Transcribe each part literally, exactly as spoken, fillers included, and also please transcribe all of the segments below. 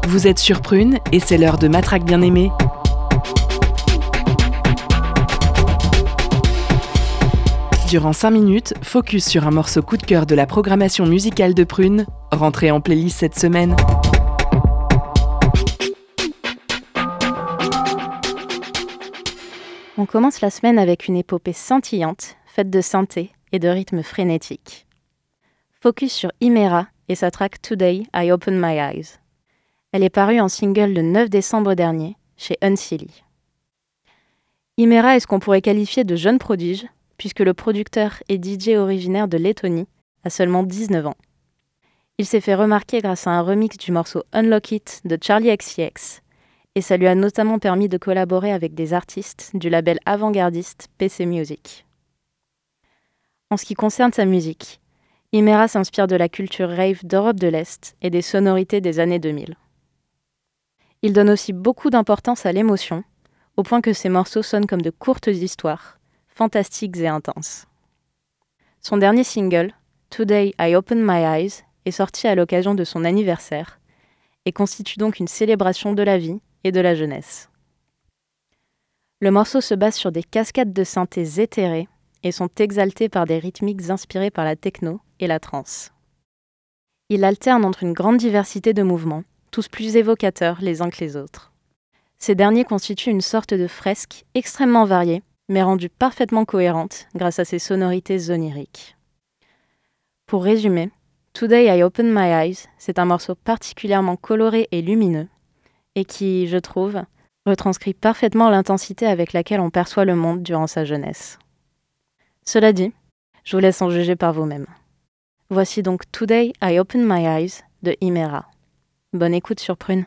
Vous êtes sur Prune et c'est l'heure de Matraque bien-aimée. Durant cinq minutes, focus sur un morceau coup de cœur de la programmation musicale de Prune, rentré en playlist cette semaine. On commence la semaine avec une épopée scintillante, faite de synthé et de rythmes frénétiques. Focus sur Imera et sa track Today I Open My Eyes. Elle est parue en single le neuf décembre dernier, chez Unsilly. Imera est ce qu'on pourrait qualifier de jeune prodige, puisque le producteur et D J originaire de Lettonie a seulement dix-neuf ans. Il s'est fait remarquer grâce à un remix du morceau Unlock It de Charli X C X, et ça lui a notamment permis de collaborer avec des artistes du label avant-gardiste P C Music. En ce qui concerne sa musique, Imera s'inspire de la culture rave d'Europe de l'Est et des sonorités des années deux mille. Il donne aussi beaucoup d'importance à l'émotion, au point que ses morceaux sonnent comme de courtes histoires, fantastiques et intenses. Son dernier single, Today I Open My Eyes, est sorti à l'occasion de son anniversaire et constitue donc une célébration de la vie et de la jeunesse. Le morceau se base sur des cascades de synthés éthérés et sont exaltés par des rythmiques inspirées par la techno et la trance. Il alterne entre une grande diversité de mouvements, tous plus évocateurs les uns que les autres. Ces derniers constituent une sorte de fresque extrêmement variée, mais rendue parfaitement cohérente grâce à ses sonorités oniriques. Pour résumer, Today I Open My Eyes, c'est un morceau particulièrement coloré et lumineux, et qui, je trouve, retranscrit parfaitement l'intensité avec laquelle on perçoit le monde durant sa jeunesse. Cela dit, je vous laisse en juger par vous-même. Voici donc Today I Open My Eyes de Imera. Bonne écoute sur Prune.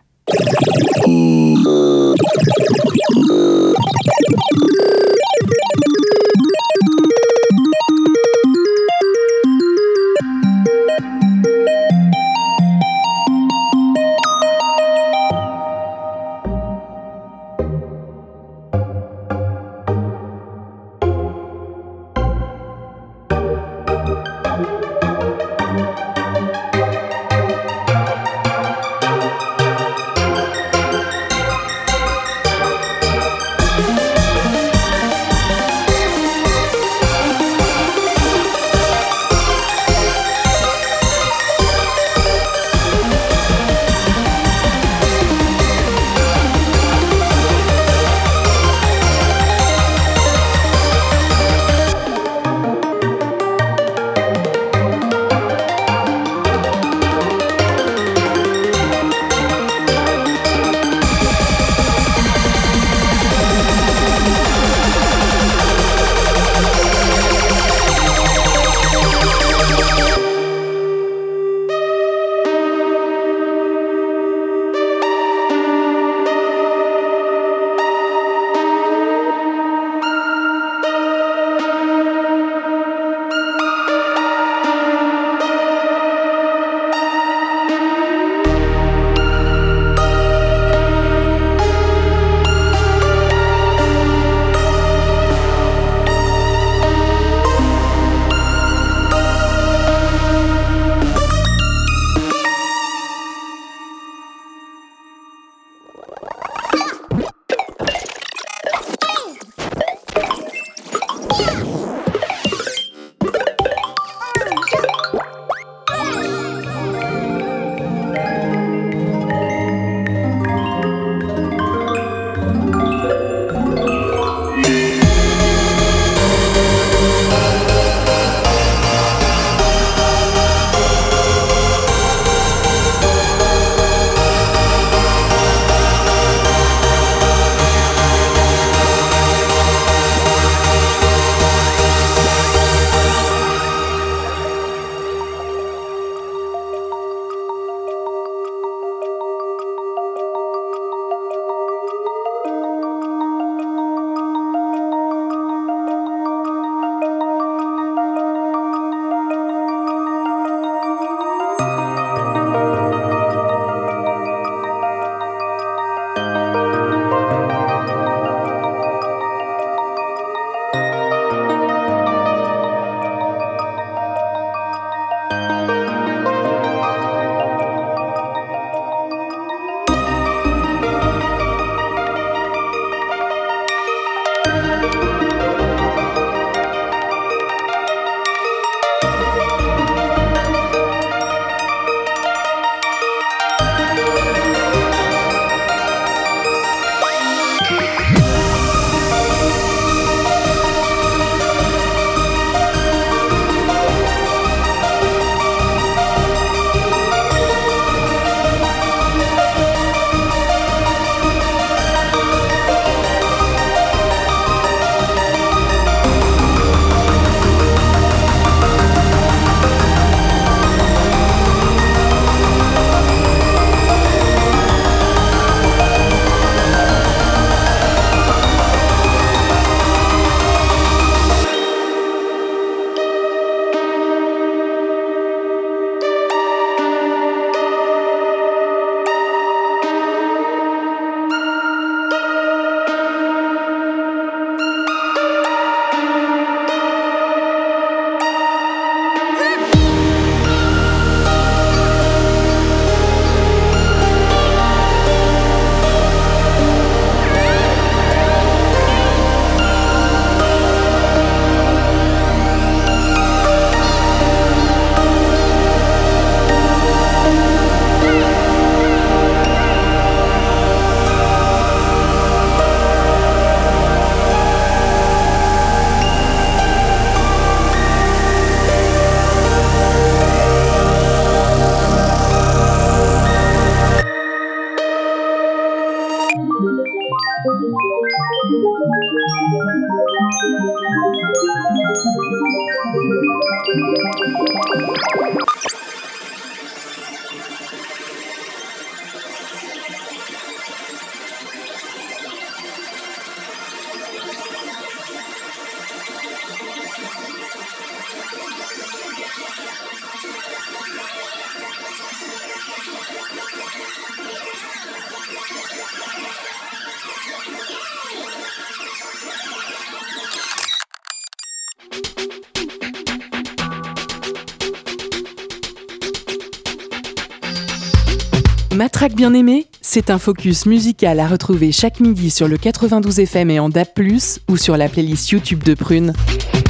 Matraque bien-aimée, c'est un focus musical à retrouver chaque midi sur le quatre-vingt-douze F M et en D A B plus, ou sur la playlist YouTube de Prune.